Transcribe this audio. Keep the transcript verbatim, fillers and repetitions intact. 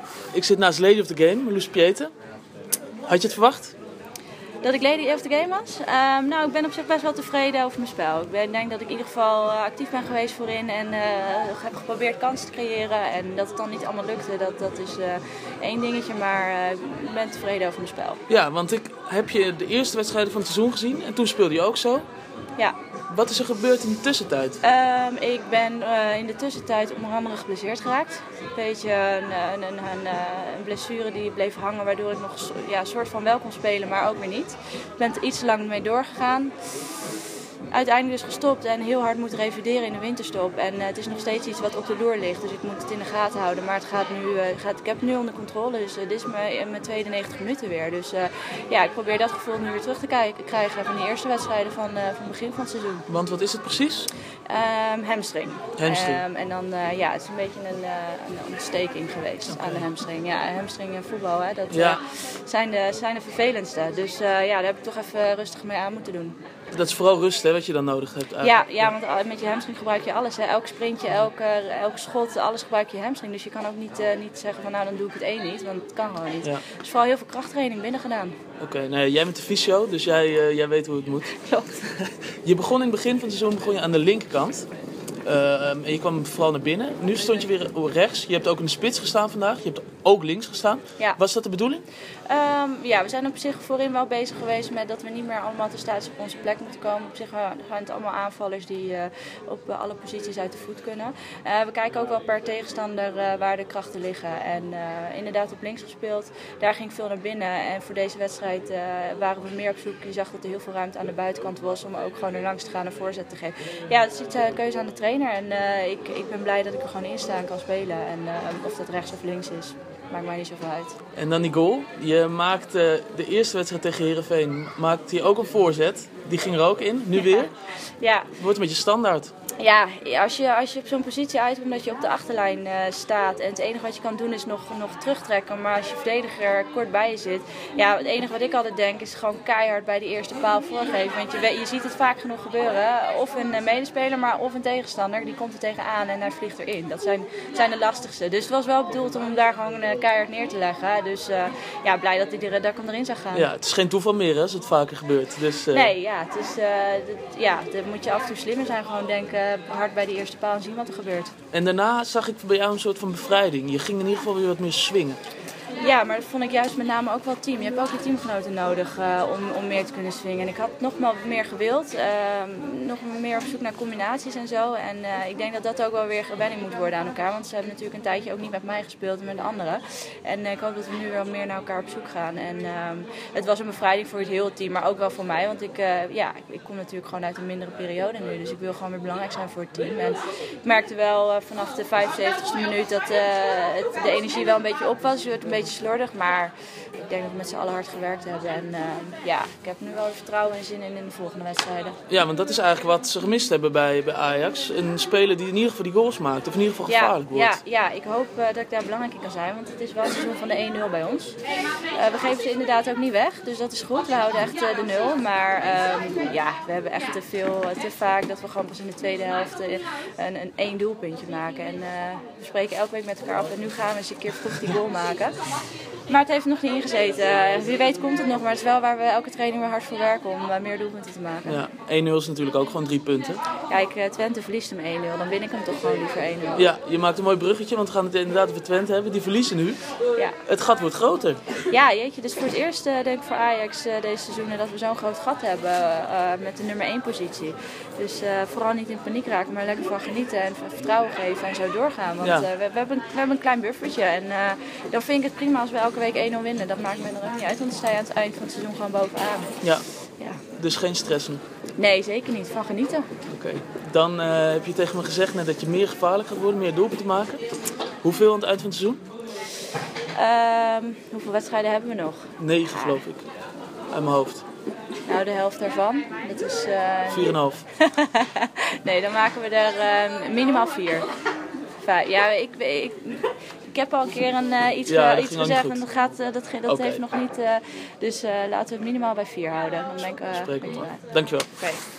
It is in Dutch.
Ik zit naast Lady of the Game, Loes Pieten. Had je het verwacht? Dat ik Lady of the Game was? Um, nou, ik ben op zich best wel tevreden over mijn spel. Ik ben, denk dat ik in ieder geval uh, actief ben geweest voorin en uh, heb geprobeerd kansen te creëren. En dat het dan niet allemaal lukte, dat, dat is uh, één dingetje. Maar uh, ik ben tevreden over mijn spel. Ja, want ik heb je de eerste wedstrijden van het seizoen gezien en toen speelde je ook zo. Ja. Wat is er gebeurd in de tussentijd? Um, ik ben uh, in de tussentijd onder andere geblesseerd geraakt. Een beetje een, een, een, een, een blessure die bleef hangen, waardoor ik nog ja, een soort van wel kon spelen, maar ook weer niet. Ik ben er iets te lang mee doorgegaan. Uiteindelijk dus gestopt en heel hard moeten revalideren in de winterstop. En uh, het is nog steeds iets wat op de loer ligt, dus ik moet het in de gaten houden. Maar het gaat nu, uh, gaat, ik heb het nu onder controle, dus uh, dit is mijn, mijn tweede negentig minuten weer. Dus uh, ja, ik probeer dat gevoel nu weer terug te kijken, krijgen van die eerste wedstrijden van, uh, van het begin van het seizoen. Want wat is het precies? Um, hamstring. Hamstring. Um, en dan, uh, ja, het is een beetje een, uh, een ontsteking geweest okay. aan de hamstring. Ja, hamstring en voetbal, hè, dat ja. uh, zijn, de, zijn de vervelendste. Dus uh, ja, daar heb ik toch even rustig mee aan moeten doen. Dat is vooral rust, hè, wat je dan nodig hebt eigenlijk. Ja, ja, want met je hamstring gebruik je alles. Hè. Elk sprintje, elke, elke schot, alles gebruik je hamstring. Dus je kan ook niet, uh, niet zeggen van nou dan doe ik het één niet, want het kan gewoon niet. Ja. Dus vooral heel veel krachttraining binnen gedaan. Oké, okay, nee, jij bent de fysio, dus jij, uh, jij weet hoe het moet. Klopt. Je begon in het begin van het seizoen begon je aan de linkerkant. Uh, en je kwam vooral naar binnen. Nu stond je weer rechts. Je hebt ook in de spits gestaan vandaag. Je hebt ook links gestaan. Ja. Was dat de bedoeling? Um, ja, we zijn op zich voorin wel bezig geweest met dat we niet meer allemaal te staat op onze plek moeten komen. Op zich zijn het allemaal aanvallers die uh, op uh, alle posities uit de voet kunnen. Uh, we kijken ook wel per tegenstander uh, waar de krachten liggen. En uh, inderdaad op links gespeeld. Daar ging veel naar binnen. En voor deze wedstrijd uh, waren we meer op zoek. Je zag dat er heel veel ruimte aan de buitenkant was om ook gewoon er langs te gaan en voorzet te geven. Ja, dat is iets, uh, een keuze aan de trainer. En uh, ik, ik ben blij dat ik er gewoon in sta en kan spelen. En uh, of dat rechts of links is, maakt mij niet zoveel uit. En dan die goal. Je maakte de eerste wedstrijd tegen Heerenveen, maakte je ook een voorzet. Die ging er ook in, nu weer. Ja. Het wordt een beetje standaard. Ja, als je, als je op zo'n positie uitkomt dat je op de achterlijn uh, staat en het enige wat je kan doen is nog, nog terugtrekken, maar als je verdediger kort bij je zit, ja, het enige wat ik altijd denk is gewoon keihard bij de eerste paal voorgeven. Want je, weet, je ziet het vaak genoeg gebeuren, of een uh, medespeler, maar of een tegenstander, die komt er tegenaan en hij vliegt erin. Dat zijn, zijn de lastigste. Dus het was wel bedoeld om hem daar gewoon uh, keihard neer te leggen. Dus uh, ja, blij dat hij er, dat erin zou gaan. Ja, het is geen toeval meer hè, als het vaker gebeurt. Dus, uh... Nee, ja, het is, uh, dat, ja, daar moet je af en toe slimmer zijn, gewoon denken. Hard bij de eerste paal en zien wat er gebeurt. En daarna zag ik bij jou een soort van bevrijding. Je ging in ieder geval weer wat meer swingen. Ja, maar dat vond ik juist met name ook wel team. Je hebt ook je teamgenoten nodig uh, om, om meer te kunnen swingen. En ik had nog wel meer gewild. Uh, nog meer op zoek naar combinaties en zo. En uh, ik denk dat dat ook wel weer gewenning moet worden aan elkaar. Want ze hebben natuurlijk een tijdje ook niet met mij gespeeld, maar met de anderen. En uh, ik hoop dat we nu wel meer naar elkaar op zoek gaan. En uh, het was een bevrijding voor het hele team, maar ook wel voor mij. Want ik, uh, ja, ik kom natuurlijk gewoon uit een mindere periode nu. Dus ik wil gewoon weer belangrijk zijn voor het team. En ik merkte wel uh, vanaf de vijfenzeventigste minuut dat uh, het, de energie wel een beetje op was. Je werd een beetje slordig, maar ik denk dat we met z'n allen hard gewerkt hebben. En uh, ja, ik heb nu wel vertrouwen en zin in in de volgende wedstrijden. Ja, want dat is eigenlijk wat ze gemist hebben bij, bij Ajax. Een speler die in ieder geval die goals maakt, of in ieder geval gevaarlijk ja, wordt. Ja, ja, ik hoop uh, dat ik daar belangrijk in kan zijn, want het is wel het seizoen van de één nul bij ons. Uh, we geven ze inderdaad ook niet weg, dus dat is goed. We houden echt uh, de nul, maar uh, ja, we hebben echt te veel, uh, te vaak dat we gewoon pas in de tweede helft uh, een, een één doelpuntje maken. En uh, we spreken elke week met elkaar af en nu gaan we eens een keer vroeg die goal maken. Maar het heeft er nog niet ingezeten. Uh, wie weet komt het nog, maar het is wel waar we elke training weer hard voor werken om uh, meer doelpunten te maken. Ja, één nul is natuurlijk ook gewoon drie punten. Kijk, uh, Twente verliest hem één nul, dan win ik hem toch gewoon liever één nul. Ja, je maakt een mooi bruggetje, want we gaan het inderdaad over Twente hebben. Die verliezen nu. Ja. Het gat wordt groter. Ja, jeetje, dus voor het eerst uh, denk ik voor Ajax uh, deze seizoenen dat we zo'n groot gat hebben uh, met de nummer één positie. Dus uh, vooral niet in paniek raken, maar lekker van genieten en vertrouwen geven en zo doorgaan. Want ja. uh, we, we, hebben, we hebben een klein buffertje en uh, dan vind ik het prima als we elke week één nul winnen. Dat maakt me er ook niet uit, want dan sta je aan het eind van het seizoen gewoon bovenaan. Ja, ja. Dus geen stress nu? Nee, zeker niet. Van genieten. Oké. Okay. Dan uh, heb je tegen me gezegd net dat je meer gevaarlijk gaat worden, meer doelpunten maken. Hoeveel aan het eind van het seizoen? Um, hoeveel wedstrijden hebben we nog? Negen, ja. geloof ik. Uit mijn hoofd. Nou, de helft daarvan. Dat is... Uh, Vier en een half. Nee, dan maken we er uh, minimaal vier. Vijf. Ja, ik, ik, ik heb al een keer een, uh, iets, ja, uh, iets gezegd en dat, gaat, uh, dat, dat okay. heeft nog niet... Uh, dus uh, laten we het minimaal bij vier houden. Dan ben ik, uh, Spreek ben ik Dankjewel. Okay.